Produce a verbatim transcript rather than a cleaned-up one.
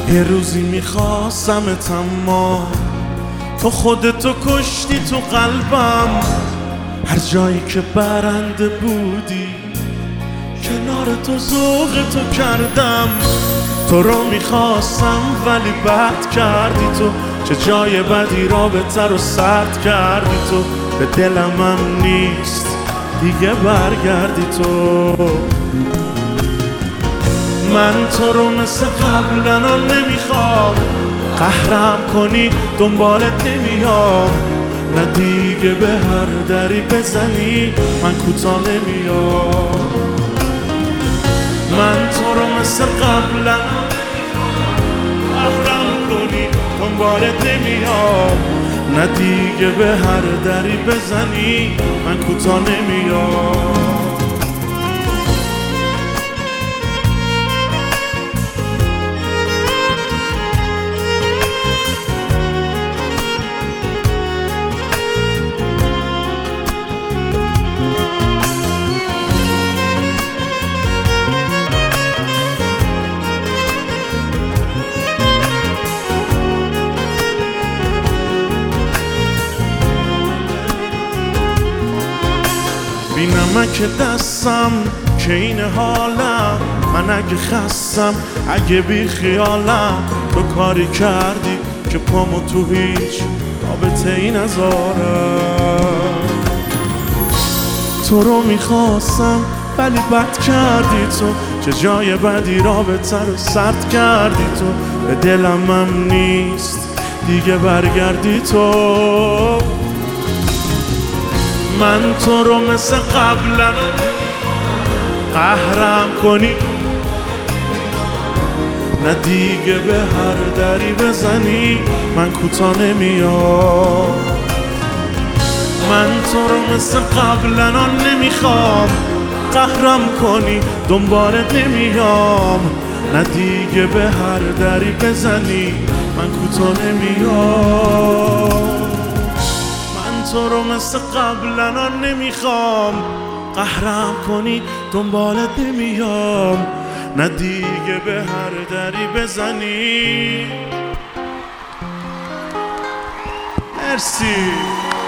یه روزی میخواستمت اما تو خودتو کشتی تو قلبم. هر جایی که برنده بودی کنار تو ذوق تو کردم. تو رو میخواستم ولی بد کردی تو، چه جای بدی رابطه رو سرد کردی تو. به دلم هم نیست دیگه برگردی تو. من تو رو مثل قبلا نمیخوام، قهرم کنی دنبالت نمیام. نه دیگه به هر دری بزنی من کوتاه نمیام. من تو رو مثل قبلا قهرم کنی دنبالت نمیام. نه دیگه به هر دری بزنی من کوتاه نمیام. بی نمک دستم که این حالم، من اگه خستم اگه بی خیالم. تو کاری کردی که پامو تو هیچ رابطه ای نذارم. تو رو میخواستم ولی بد کردی تو، چه جای بدی رابطه رو سرد کردی تو. به دلم هم نیست دیگه برگردی تو. من تو رو مثل قبلا قهرم کنی، نه دیگه به هر دری بزنی من کوتاه نمیام. من تو رو مثل قبلا نمیخوام، قهرم کنی دنبالت نمیام. نه دیگه به هر دری بزنی من کوتاه نمیام. تو رو مثل قبلا نمیخوام، قهرم کنی دنبالت نمیام. نه دیگه به هر دری بزنی. مرسی.